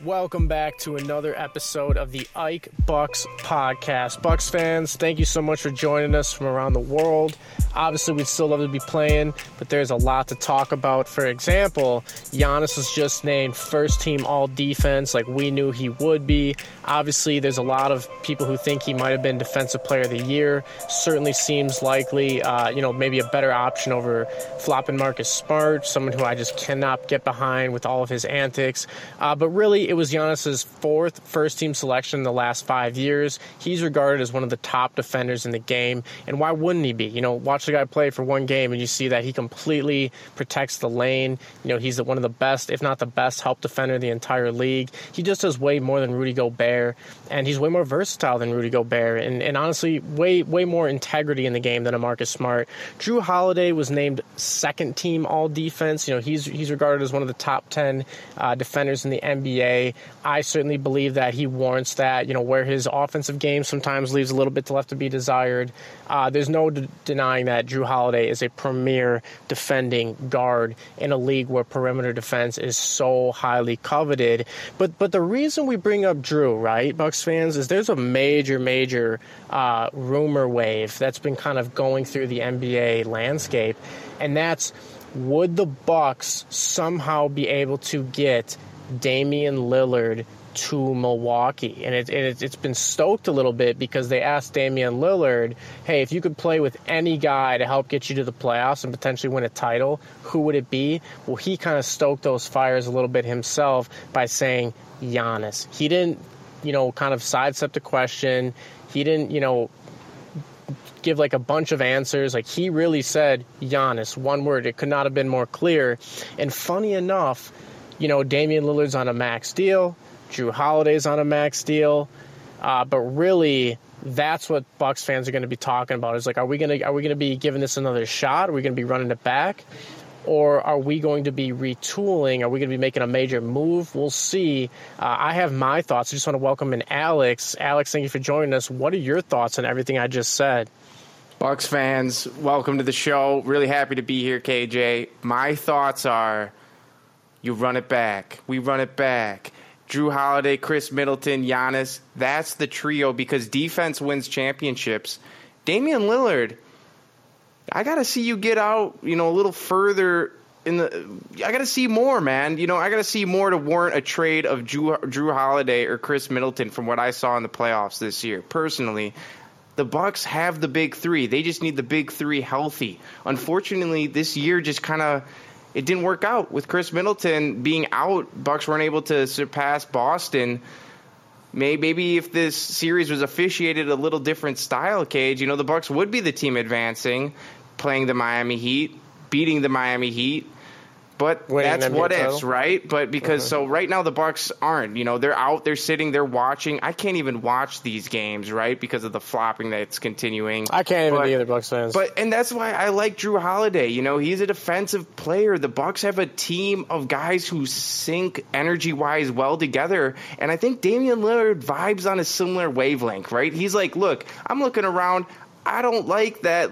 Welcome back to another episode of the Ike Bucks podcast. Bucks fans, thank you so much for joining us from around the world. Obviously, we'd still love to be playing, but there's a lot to talk about. For example, Giannis was just named first team all defense like we knew he would be. Obviously, there's a lot of people who think he might have been defensive player of the year. Certainly seems likely, maybe a better option over flopping Marcus Smart, someone who I just cannot get behind with all of his antics. But really, it was Giannis's fourth first-team selection in the last 5 years. He's regarded as one of the top defenders in the game, and why wouldn't he be? Watch the guy play for one game, and you see that he completely protects the lane. He's one of the best, if not the best, help defender in the entire league. He just does way more than Rudy Gobert, and he's way more versatile than Rudy Gobert, and honestly, way more integrity in the game than a Marcus Smart. Jrue Holiday was named second-team all-defense. He's regarded as one of the top 10 defenders in the NBA. I certainly believe that he warrants that, where his offensive game sometimes leaves a little bit left to be desired. There's no denying that Jrue Holiday is a premier defending guard in a league where perimeter defense is so highly coveted. But the reason we bring up Jrue, right, Bucks fans, is there's a major rumor wave that's been kind of going through the NBA landscape, and that's, would the Bucks somehow be able to get Damian Lillard to Milwaukee? And it's been stoked a little bit because they asked Damian Lillard, hey, if you could play with any guy to help get you to the playoffs and potentially win a title, who would it be? Well, he kind of stoked those fires a little bit himself by saying Giannis. He didn't, kind of sidestep the question. He didn't, give like a bunch of answers. Like, he really said Giannis, one word. It could not have been more clear. And funny enough, Damian Lillard's on a max deal. Jrue Holiday's on a max deal. But really, that's what Bucks fans are going to be talking about. Is like, are we going to be giving this another shot? Are we going to be running it back? Or are we going to be retooling? Are we going to be making a major move? We'll see. I have my thoughts. I just want to welcome in Alex. Alex, thank you for joining us. What are your thoughts on everything I just said? Bucks fans, welcome to the show. Really happy to be here, KJ. My thoughts are, you run it back. We run it back. Jrue Holiday, Chris Middleton, Giannis. That's the trio because defense wins championships. Damian Lillard, I got to see you get out, a little further I got to see more, man. I got to see more to warrant a trade of Jrue Holiday or Chris Middleton from what I saw in the playoffs this year. Personally, the Bucks have the big three. They just need the big three healthy. Unfortunately, this year just kind of, it didn't work out. With Chris Middleton being out, Bucks weren't able to surpass Boston. Maybe if this series was officiated a little different style, Cage, the Bucks would be the team advancing, playing the Miami Heat, beating the Miami Heat. But that's what ifs, right? But because so right now the Bucks aren't. They're out, they're sitting, they're watching. I can't even watch these games, right, because of the flopping that's continuing. I can't even either, Bucks fans. And that's why I like Jrue Holiday. He's a defensive player. The Bucks have a team of guys who sync energy-wise well together, and I think Damian Lillard vibes on a similar wavelength, right? He's like, look, I'm looking around. I don't like that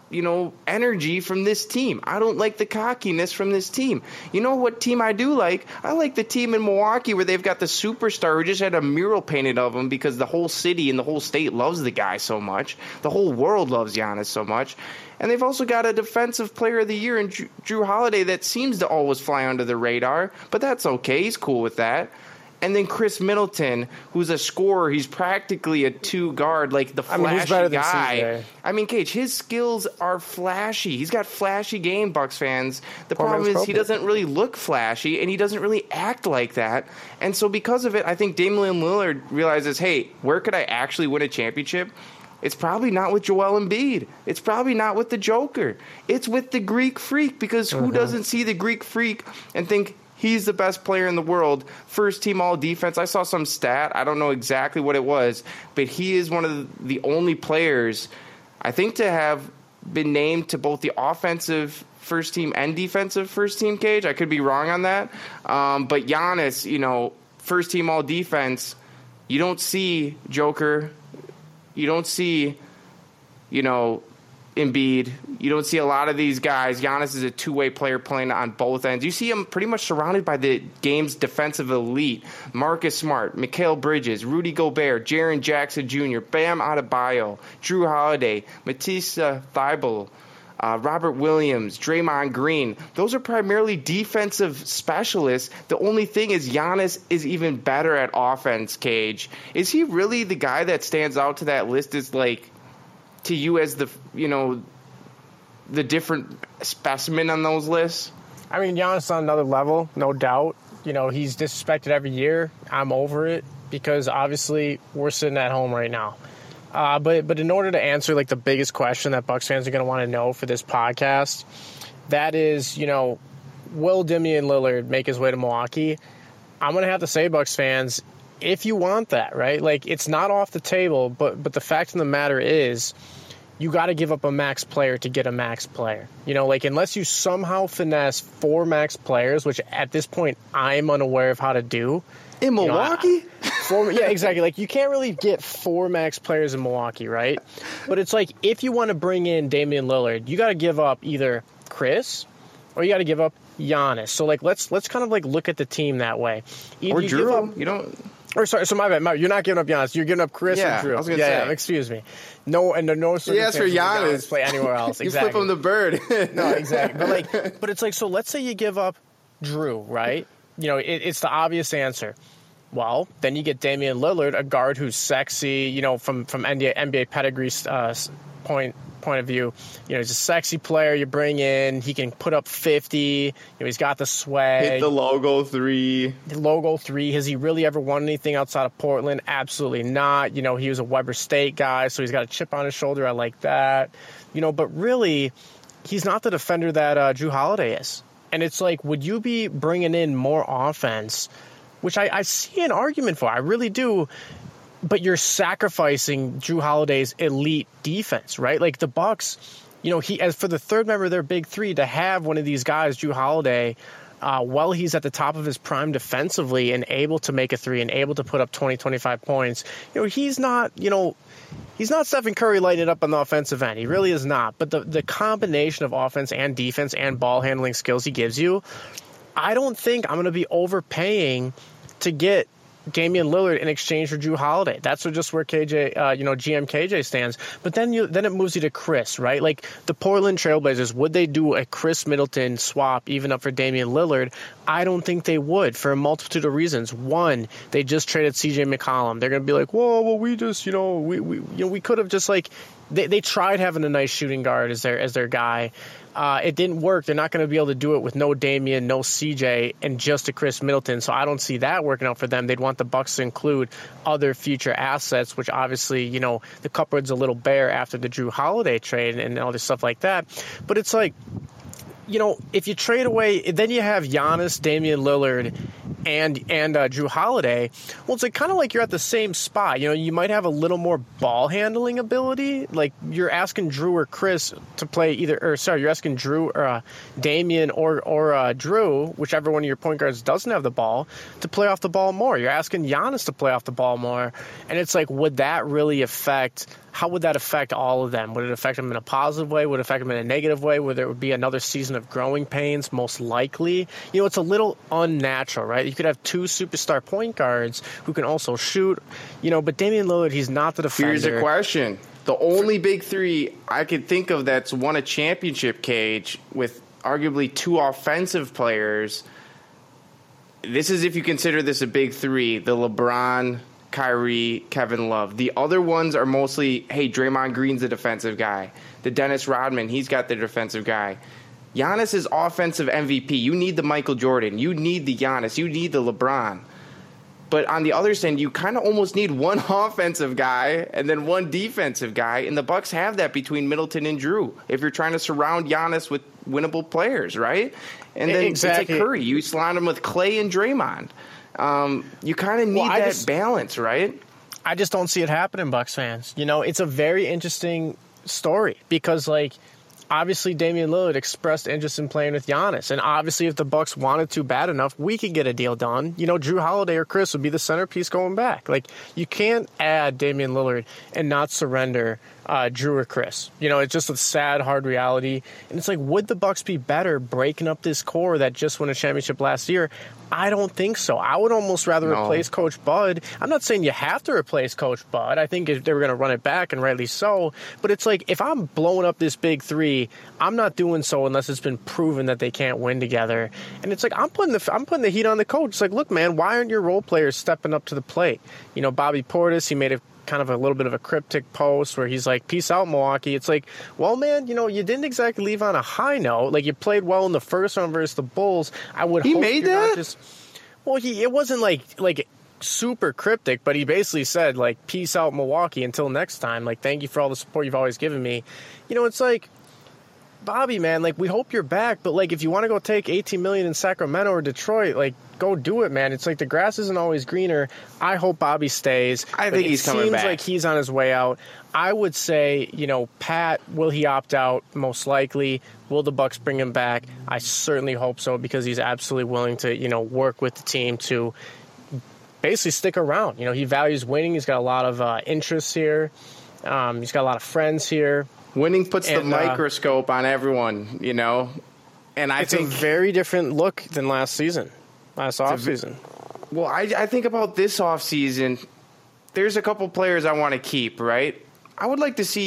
energy from this team. I don't like the cockiness from this team. You know what team I do like? I like the team in Milwaukee where they've got the superstar who just had a mural painted of him because the whole city and the whole state loves the guy so much. The whole world loves Giannis so much. And they've also got a defensive player of the year in Jrue Holiday that seems to always fly under the radar, but that's okay. He's cool with that. And then Chris Middleton, who's a scorer. He's practically a two guard, like the flashy guy. Cage, his skills are flashy. He's got flashy game, Bucks fans. The problem is he doesn't really look flashy, and he doesn't really act like that. And so because of it, I think Damian Lillard realizes, hey, where could I actually win a championship? It's probably not with Joel Embiid. It's probably not with the Joker. It's with the Greek Freak, because who doesn't see the Greek Freak and think, he's the best player in the world, first team all defense. I saw some stat. I don't know exactly what it was, but he is one of the only players, I think, to have been named to both the offensive first team and defensive first team, Cage. I could be wrong on that. But Giannis, first team all defense, you don't see Joker. You don't see, Embiid. You don't see a lot of these guys. Giannis is a two-way player playing on both ends. You see him pretty much surrounded by the game's defensive elite. Marcus Smart, Mikal Bridges, Rudy Gobert, Jaren Jackson Jr., Bam Adebayo, Drew Holiday, Matisse Thybulle, Robert Williams, Draymond Green. Those are primarily defensive specialists. The only thing is Giannis is even better at offense, Cage. Is he really the guy that stands out to that list as, like, to you as the, the different specimen on those lists? I mean, Giannis on another level, no doubt. He's disrespected every year. I'm over it because obviously we're sitting at home right now. But in order to answer like the biggest question that Bucks fans are going to want to know for this podcast, that is, will Damian Lillard make his way to Milwaukee? I'm going to have to say, Bucks fans, if you want that, right? Like, it's not off the table, but the fact of the matter is you got to give up a max player to get a max player. Unless you somehow finesse 4 max players, which at this point I'm unaware of how to do. In Milwaukee? Yeah, exactly. Like, you can't really get 4 max players in Milwaukee, right? But it's like, if you want to bring in Damian Lillard, you got to give up either Chris or you got to give up Giannis. So, like, let's kind of, like, look at the team that way. Either or Drew. You don't... Or sorry, so my bad. You're not giving up Giannis. You're giving up Chris and Drew. I was going to say. Yeah, excuse me. No, and no circumstances for Giannis play anywhere else. Exactly. You flip him the bird. No, exactly. But it's like, so let's say you give up Drew, right? It's the obvious answer. Well, then you get Damian Lillard, a guard who's sexy, from NBA pedigree point of view. He's a sexy player you bring in. He can put up 50. He's got the swag. Hit the logo 3. Has he really ever won anything outside of Portland? Absolutely not. He was a Weber State guy, so he's got a chip on his shoulder. I like that. But really, he's not the defender that Drew Holiday is. And it's like, would you be bringing in more offense, which I see an argument for. I really do. But you're sacrificing Drew Holiday's elite defense, right? Like the Bucks, as for the third member of their big three, to have one of these guys, Drew Holiday, while he's at the top of his prime defensively and able to make a three and able to put up 20, 25 points, he's not Stephen Curry lighting it up on the offensive end. He really is not. But the combination of offense and defense and ball handling skills he gives you, I don't think I'm going to be overpaying to get Damian Lillard in exchange for Drew Holiday. That's just where GM KJ stands. But then it moves you to Chris, right? Like the Portland Trailblazers, would they do a Chris Middleton swap even up for Damian Lillard? I don't think they would for a multitude of reasons. One, they just traded CJ McCollum. They're going to be like, whoa, well, we just, we could have just like, they tried having a nice shooting guard as their guy. It didn't work. They're not going to be able to do it with no Damian, no CJ, and just a Chris Middleton. So I don't see that working out for them. They'd want the Bucks to include other future assets, which obviously, the cupboard's a little bare after the Drew Holiday trade and all this stuff like that. But it's like, if you trade away, then you have Giannis, Damian Lillard, and Drew Holiday. Well, it's like kind of like you're at the same spot. You might have a little more ball handling ability. Like you're asking Drew or Chris to play you're asking Drew or Damian or Drew, whichever one of your point guards doesn't have the ball, to play off the ball more. You're asking Giannis to play off the ball more, and it's like, would that really affect? How would that affect all of them? Would it affect them in a positive way? Would it affect them in a negative way? Would there be another season of growing pains? Most likely. It's a little unnatural, right? You could have 2 superstar point guards who can also shoot, but Damian Lillard, he's not the defender. Here's a question. The only big 3 I could think of that's won a championship, Cage, with arguably 2 offensive players. This is if you consider this a big 3, the LeBron, Kyrie, Kevin Love. The other ones are mostly, hey, Draymond Green's the defensive guy. The Dennis Rodman, he's got the defensive guy. Giannis is offensive MVP. You need the Michael Jordan. You need the Giannis. You need the LeBron. But on the other end, you kind of almost need one offensive guy and then one defensive guy. And the Bucks have that between Middleton and Drew. If you're trying to surround Giannis with winnable players, right? And then It's like Curry. You surround him with Clay and Draymond. You kind of need that balance, right? I just don't see it happening, Bucks fans. It's a very interesting story because, like, obviously Damian Lillard expressed interest in playing with Giannis. And obviously if the Bucks wanted to bad enough, we could get a deal done. You know, Drew Holiday or Chris would be the centerpiece going back. Like, you can't add Damian Lillard and not surrender Drew or Chris. You know, it's just a sad, hard reality. And it's like, would the Bucks be better breaking up this core that just won a championship last year? I don't think so. I would almost rather replace Coach Bud. I'm not saying you have to replace Coach Bud. I think if they were going to run it back, and rightly so. But it's like, if I'm blowing up this big three, I'm not doing so unless it's been proven that they can't win together. And it's like, I'm putting the heat on the coach. It's like, look, man, why aren't your role players stepping up to the plate? You know, Bobby Portis, he made a kind of a little bit of a cryptic post where he's like, peace out, Milwaukee. It's like, well, man, you know, you didn't exactly leave on a high note. Like, you played well in the first round versus the Bulls. I would hope made that? not just... Well, it wasn't like super cryptic, but he basically said, like, peace out, Milwaukee, until next time. Like, thank you for all the support you've always given me. You know, it's like, Bobby, man, like, we hope you're back, but, like, if you want to go take $18 million in Sacramento or Detroit, like, go do it, man. It's like the grass isn't always greener. I hope Bobby stays. I think he's coming back. It seems like he's on his way out. I would say, you know, Pat, will he opt out? Most likely. Will the Bucks bring him back? I certainly hope so, because he's absolutely willing to, you know, work with the team to basically stick around. You know, he values winning. He's got a lot of interests here. He's got a lot of friends here. Winning puts the microscope on everyone, you know. And I think it's a very different look than last offseason. Well, I think about this offseason, there's a couple players I want to keep, right? I would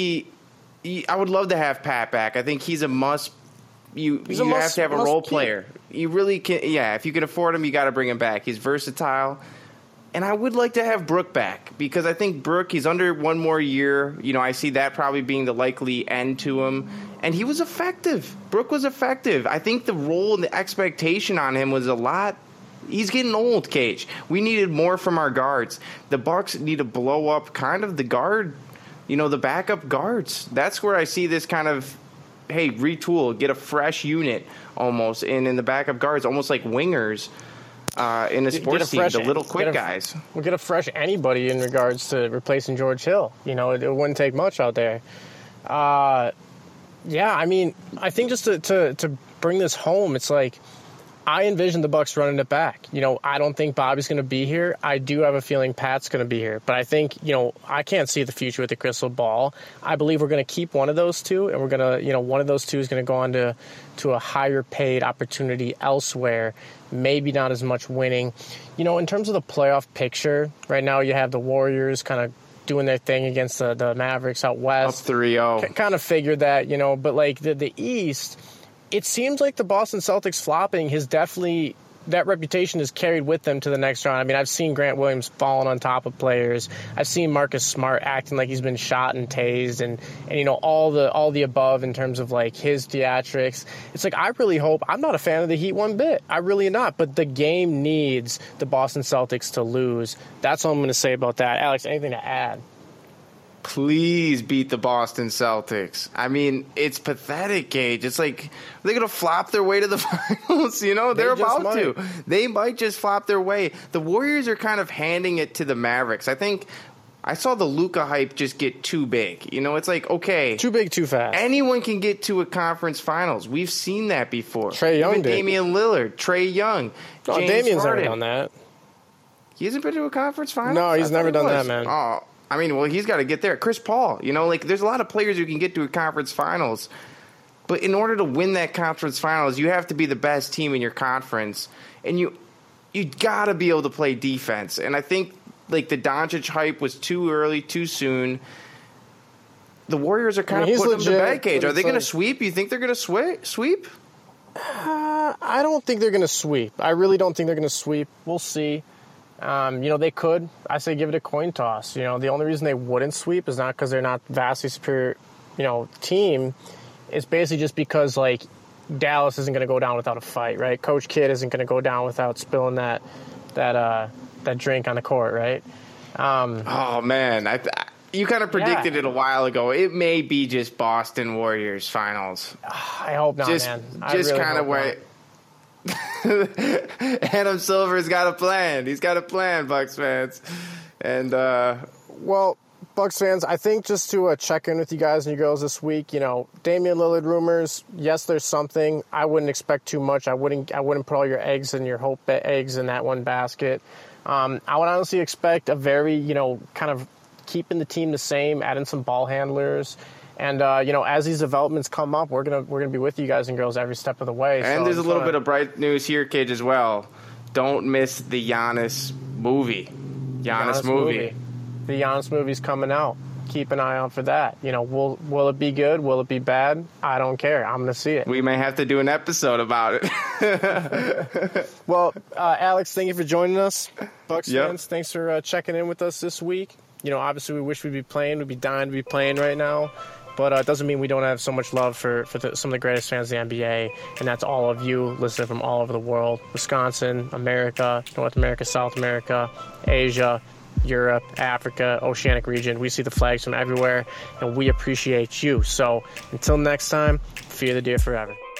love to have Pat back. I think he's a must. You have to have a role player. You really can. Yeah, if you can afford him, you got to bring him back. He's versatile. And I would like to have Brook back, because I think Brook, he's under one more year. You know, I see that probably being the likely end to him. And he was effective. Brook was effective. I think the role and the expectation on him was a lot. He's getting old, Cage. We needed more from our guards. The Bucks need to blow up kind of the guard, you know, the backup guards. That's where I see this kind of, hey, retool, get a fresh unit almost. And in the backup guards, almost like wingers. In the sports team, the little quick guys. We'll get a fresh anybody in regards to replacing George Hill. You know, it wouldn't take much out there. Yeah, I mean, I think just to bring this home, it's like, I envision the Bucks running it back. You know, I don't think Bobby's going to be here. I do have a feeling Pat's going to be here. But I think, you know, I can't see the future with the crystal ball. I believe we're going to keep one of those two, and we're going to, you know, one of those two is going to go on to a higher paid opportunity elsewhere. Maybe not as much winning. You know, in terms of the playoff picture, right now you have the Warriors kind of doing their thing against the Mavericks out west. Up 3-0. Kind of figured that, you know, but like the East, it seems like the Boston Celtics flopping has definitely, that reputation is carried with them to the next round. I mean, I've seen Grant Williams falling on top of players. I've seen Marcus Smart acting like he's been shot and tased, and you know, all the above in terms of like his theatrics. It's like, I really hope, I'm not a fan of the Heat one bit. I really am not. But the game needs the Boston Celtics to lose. That's all I'm going to say about that. Alex, anything to add? Please beat the Boston Celtics. I mean, it's pathetic, Gage. It's like, they're going to flop their way to the finals, you know? They're about to. They might just flop their way. The Warriors are kind of handing it to the Mavericks. I think I saw the Luka hype just get too big. You know, it's like, okay. Too big, too fast. Anyone can get to a conference finals. We've seen that before. Trae Young Even did. Damian Lillard, Trae Young, No, James Damian's Harden. never done that. He hasn't been to a conference final? No, he's never done that, man. Oh, I mean, well, he's got to get there. Chris Paul, you know, like, there's a lot of players who can get to a conference finals. But in order to win that conference finals, you have to be the best team in your conference. And you got to be able to play defense. And I think, like, the Doncic hype was too early, too soon. The Warriors are kind of putting them to bed, Cage. Are they going to sweep? You think they're going to sweep? I don't think they're going to sweep. I really don't think they're going to sweep. We'll see. You know, they could. I say give it a coin toss. You know, the only reason they wouldn't sweep is not because they're not vastly superior, you know, team. It's basically just because, like, Dallas isn't going to go down without a fight, right? Coach Kidd isn't going to go down without spilling that drink on the court, right? Oh, man. You kind of predicted it a while ago. It may be just Boston Warriors finals. I hope not, man. Just really kind of where Adam Silver's got a plan. He's got a plan, Bucks fans. And well, Bucks fans, I think just to check in with you guys and you girls this week, you know, Damian Lillard rumors, yes, there's something. I wouldn't expect too much. I wouldn't put all your eggs and your hope eggs in that one basket. I would honestly expect a very, you know, kind of keeping the team the same, adding some ball handlers. And, you know, as these developments come up, we're gonna be with you guys and girls every step of the way. And there's a little bit of bright news here, Cage, as well. Don't miss the Giannis movie. Giannis movie. The Giannis movie's coming out. Keep an eye out for that. You know, will it be good? Will it be bad? I don't care. I'm going to see it. We may have to do an episode about it. Well, Alex, thank you for joining us. Bucks fans, thanks for checking in with us this week. You know, obviously we wish we'd be playing. We'd be dying to be playing right now. But it doesn't mean we don't have so much love for some of the greatest fans of the NBA, and that's all of you listening from all over the world. Wisconsin, America, North America, South America, Asia, Europe, Africa, Oceanic region. We see the flags from everywhere, and we appreciate you. So until next time, fear the deer forever.